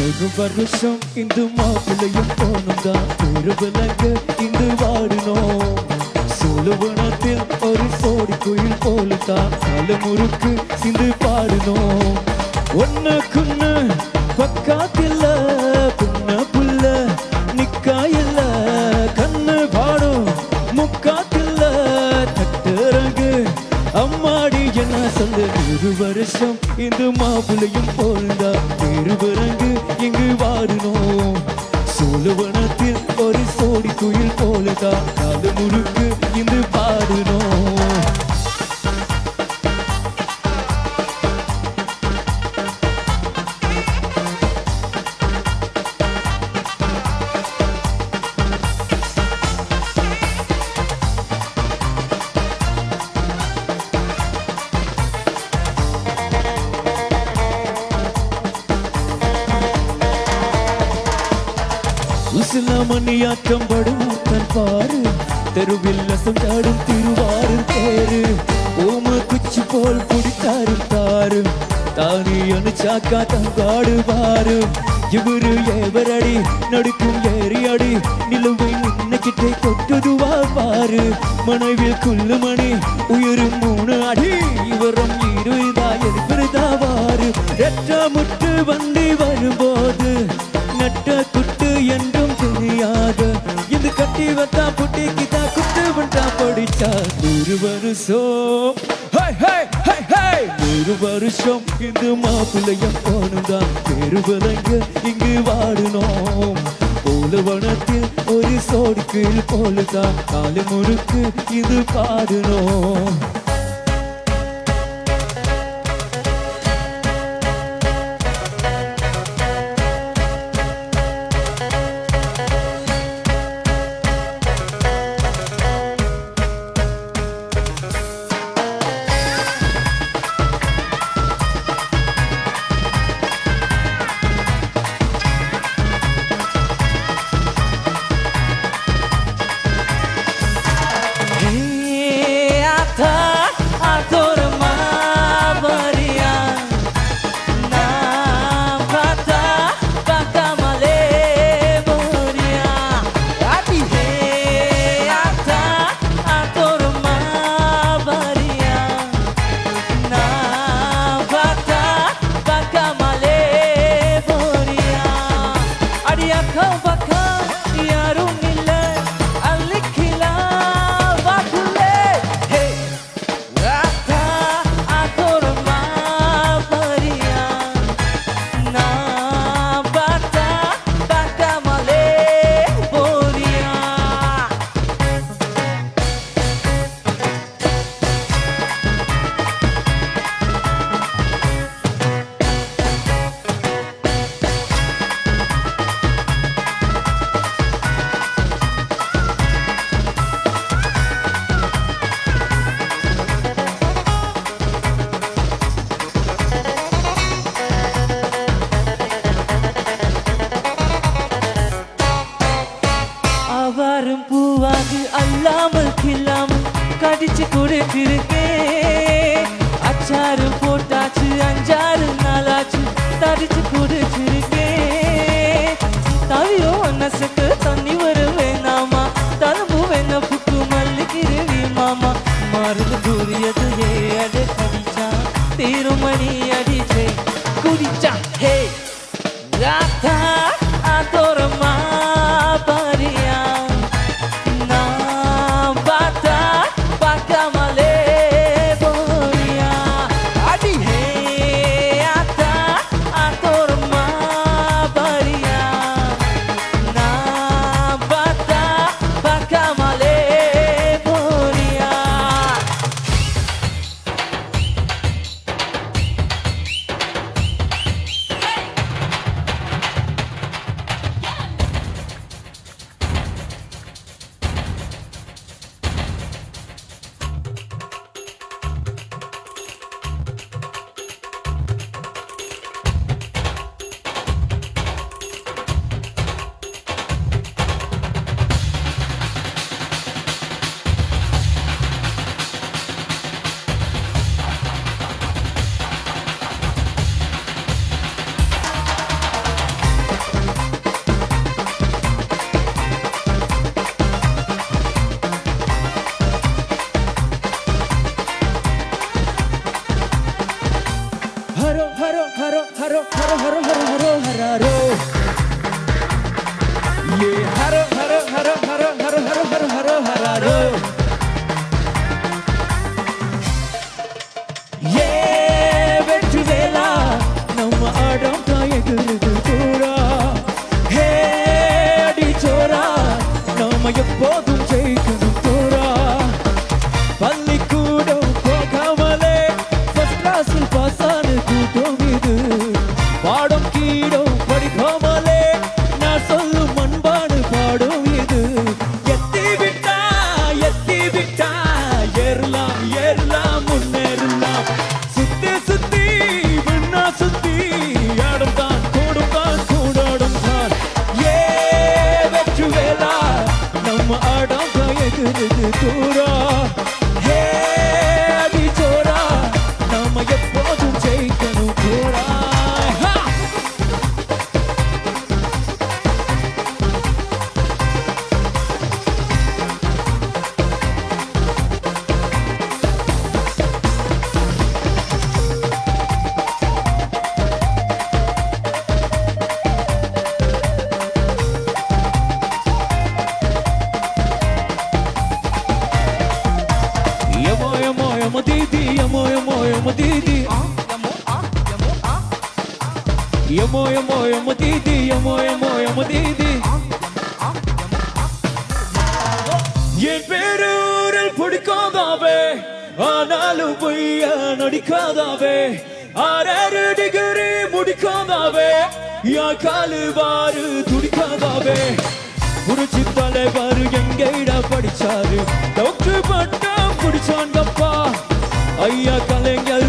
ஒரு வருஷம் இந்த மாப்பிள்ளையும் போனும் தான் ஒரு விலங்கு இந்த வாடினோம் சுழுவனத்தில் ஒரு சோடி குயில் போலத்தான் தலைமுறுக்கு சிந்து பாடினோம் ஒன்னுக்குன்னு பக்காத்தில்ல புண்ண புல்ல நிக்காயில்ல கண்ணு பாடும் முக்காத்தில்ல தட்டுறங்கு அம்மாடி என்ன சொல்லு ஒரு வருஷம் இந்த மாப்பிள்ளையும் போல்ந்தா பெருவரங்கு இங்கு வாடினோம் சோழவனத்தில் ஒரு சோடி குயில் போலதா காது முறுக்கு இங்கு பாடினோம் உசிலாமணியாட்டம் படுமூத்தன் பாரு தெருவில் அசந்தாடும் திருவாரு தேரு ஓம குச்சி போல் குடித்தாரும் தாரும் தானி அனுச்சாக்கா தங்காடு பாரு இவரு ஏவரடி நடுக்கும் ஏறியடி நிலுவை நின்னுக்கிட்டே கொட்டுதுவா பாரு மனைவில் குள்ளு மணி உயிரும் 3 அடி இவரும் 20 இருக்கிறதா வாரு ரெட்ட முட்டு வண்டி வரும்போது நட்ட குட்டு என்றும் தெரியாது இது கட்டி வந்தா புட்டிக்கிட்டா குட்டு வந்தா படிச்சா 100 வருஷம் ஒரு வருஷம் இந்த மாப்பிள்ளையும் போனுதான் பெருவலங்கு இங்கு வாடினோம் போலவனத்தில் ஒரு சோடி கீழ் போலதான் காலு முறுக்கு இது பாடினோம் வாரம் பூவாது அல்லாமல் கில்லாமல் கடிச்சு கொடுத்திருக்கேன் அச்சாறு போட்டாச்சு 5-6 நாளாச்சு தடிச்சு கொடுத்திருக்கேன் தவியோ மனசுக்கு தண்ணி வர வேணாமா தழும்பு வேண புக்கு மல்லிக்கிறவி மாமா மருந்து கூறியது அடை கடிச்சா திருமணி அடிச்சே குடிச்சா ஹே ராத்தா அதோரமா haro haro haro haro haro haro haro haro haro yeah haro haro haro haro haro haro haro haro haro yeah வெற்றி வேளா நம்ம ஆடம் காயகுது தூரா ஹே அடி சோரா நம்ம எப்போதும் ஜெயிக்கணும் தூரா பள்ளிக்கூடம் போகாமலே ஃபர்ஸ்ட் கிளாஸில் பாஸ் ஆன கூட்டம் இது பாடம் கீடம் படிக்காமலே நான் சொல்லும் அன்பான பாடம் இது எத்தி விட்டா ஏறலாம் ஏறலாம் முன்னேறலாம் சுத்தி சுத்தி விண்ணா சுத்தி ஆடும் தான் கூடும் தான் கூடாடும் தான் ஏ வெற்றி வேளா நம்ம ஆடம் காயகுது தூரா ஹே அடி சோரா நம்ம எப்போதும் ஜெயிக்கணும் Tura Yamo didi, yamo didi. Yamo didi, yamo didi. என் பேரூரில் பிடிக்காதாவே ஆனாலும் பொய்ய நடிக்காதாவே 6 டிகிரி முடிக்காதாவே யா காலு வாரு துடிக்காதாவே புடிச்சு தலைவாரு எங்கேடா படிச்சாரு டாக்டர் பட்டம் பிடிச்சாங்கப்பா ஐயா கலைஞர்